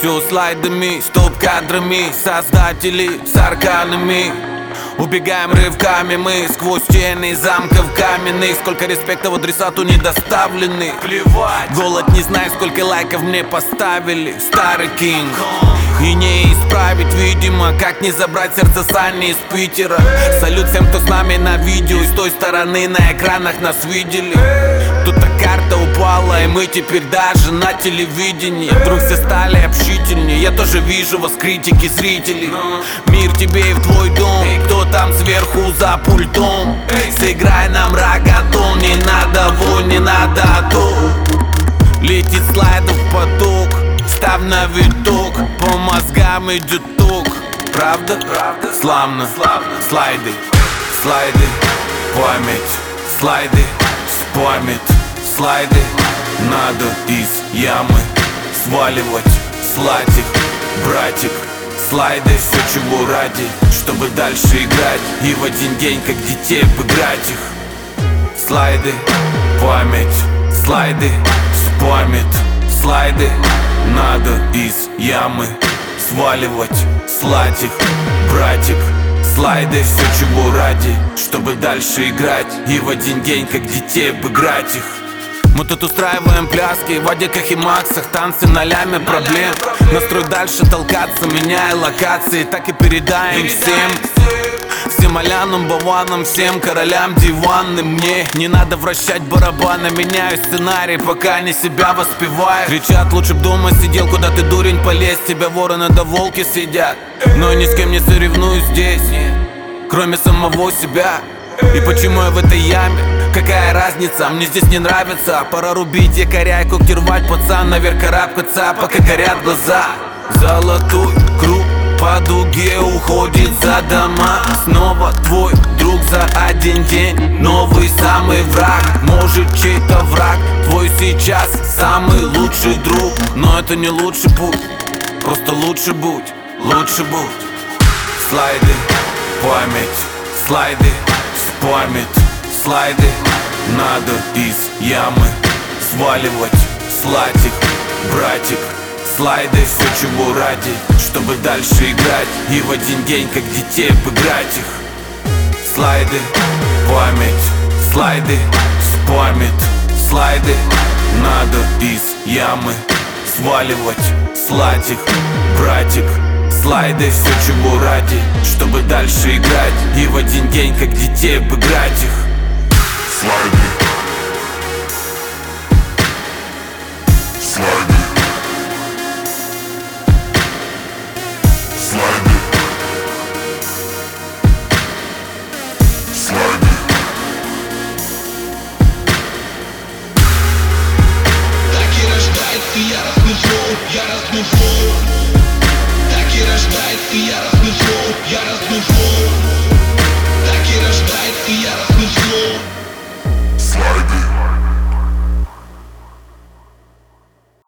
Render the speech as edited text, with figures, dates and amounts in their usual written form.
Все слайдами, стоп-кадрами, создатели с арканами. Убегаем рывками мы сквозь стены замков каменных. Сколько респекта в адресату не доставлены. Плевать. Голод, не знаю, сколько лайков мне поставили. Старый кинг. И не исправить, видимо, как не забрать сердце Сани из Питера. Салют всем, кто с нами на видео, и с той стороны на экранах нас видели. Тут-то карта упала, и мы теперь даже на телевидении. Вдруг все стали общительнее, я тоже вижу вас, критики, зрители. Мир тебе и в твой дом, кто там сверху за пультом? Сыграй нам рагатон, не надо вонь, не надо то. Летит слайдов поток, ставь на виток, по мозгам идет ток. Правда? Славно, слайды, слайды, память, слайды, память, слайды. Надо из ямы сваливать, слать их, братик. Слайды, все чего ради, чтобы дальше играть и в один день, как детей, обыграть их. Слайды, память, слайды, память, слайды. Надо из ямы сваливать, слать их, братик. Слайды, все чего ради, чтобы дальше играть и в один день, как детей, обыграть их. Мы тут устраиваем пляски в Адиках и Максах, танцы на ляме проблем. Настрой дальше толкаться, меняя локации, так и передаем всем. Всем алянам, баванам, всем королям диванным. Мне не надо вращать барабаны, меняю сценарий, пока не себя воспеваю. Кричат, лучше б дома сидел, куда ты, дурень, полез. Тебя вороны да волки сидят, но ни с кем не соревнуюсь здесь, кроме самого себя. И почему я в этой яме? Какая разница? Мне здесь не нравится. Пора рубить якоря и когти рвать, пацан, наверх карабкаться, пока горят глаза. Золотой круг по дуге уходит за дома. Снова твой друг за один день. Новый самый враг, может чей-то враг. Твой сейчас самый лучший друг. Но это не лучший путь, просто лучше будь, лучше будь. Слайды, память, слайды, память, слайды. Надо из ямы сваливать, слать их, братик. Слайды, все чего ради, чтобы дальше играть и в один день, как детей, обыграть их. Слайды, память, слайды, память, слайды. Надо из ямы сваливать, слать их, братик. Слайды, все чего ради, чтобы дальше играть и в один день, как детей, обыграть их. Слайды, слайды, слайды, слайды. Так и рождается яростный флоу, яростный флоу.